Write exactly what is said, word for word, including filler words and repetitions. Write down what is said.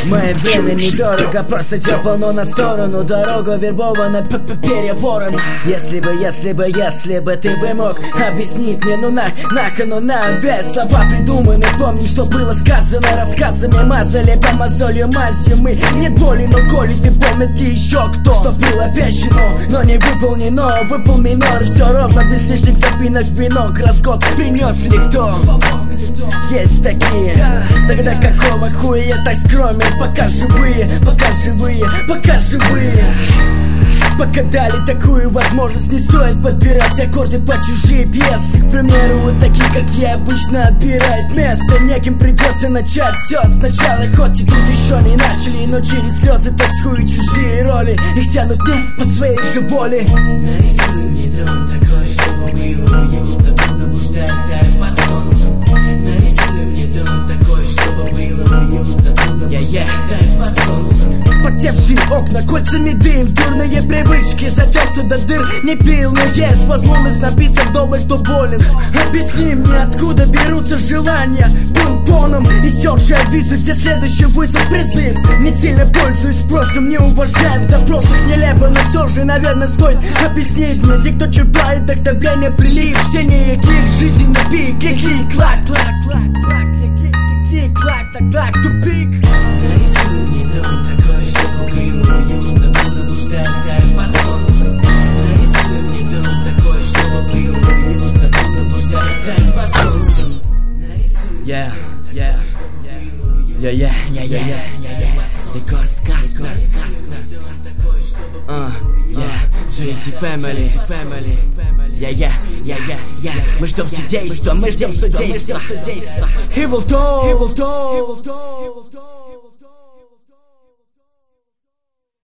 Мое время недорого, просто тепл, но на сторону. Дорога вербована, перья ворона. Если бы, если бы, если бы ты бы мог объяснить мне, ну нах, нах, ну на без слова придуманы. Помним, что было сказано, рассказами мазали по мозолью мазью. Мы не боли, но коли ты помнит ли еще кто, что было обещано, но не выполнено. Выпал минор, все ровно, без лишних запинок. Винок, расход принес ли кто? Есть такие. Тогда какого хуя я так скромен? Пока живые, пока живые, пока живые. Пока дали такую возможность, не стоит подбирать аккорды по чужие пьесы. К примеру, вот такие, как я, обычно отбирают место. Неким придется начать все сначала, хоть и тут еще не начали. Но через слезы тоскуют чужие роли, их тянут не по своей же воле. Нарисуй мне дом такой, чтобы было уютно, будто ждать дай под солнцем. Нарисуй мне дом такой, чтобы было уютно, будто ждать дай под солнцем. Вспотевшие окна, кольцами дым, дурные привычки, затерты до дыр. Не пил, но есть возможность напиться вдоволь, кто болен. Объясни мне, откуда берутся желания пунпоном. И все же я вижу, где следующий вызов, призыв. Не сильно пользуюсь спросом, не уважаю в допросах нелепо, но все же, наверное, стоит объяснить мне. Те, кто черпает вдохновение, прилив, чтение клик, жизнь на пик, клик, клак, клак, клак, клак, клик, клик, клак, так, так, тупик. Нарисуй мне дом такой, чтобы было уютно, будто ждать дай под солнцем. Нарисуй мне дом такой, чтобы было уютно, будто ждать дай под солнцем. Yeah, yeah, yeah, yeah, yeah, yeah, yeah, yeah. The Ghost Cast, Ghost Cast, uh, yeah, Джейси Family, Family. Yeah, yeah, yeah, yeah, yeah. Мы ждем судейства, мы ждем судейства. Evil Talk, Evil Talk, Evil Talk.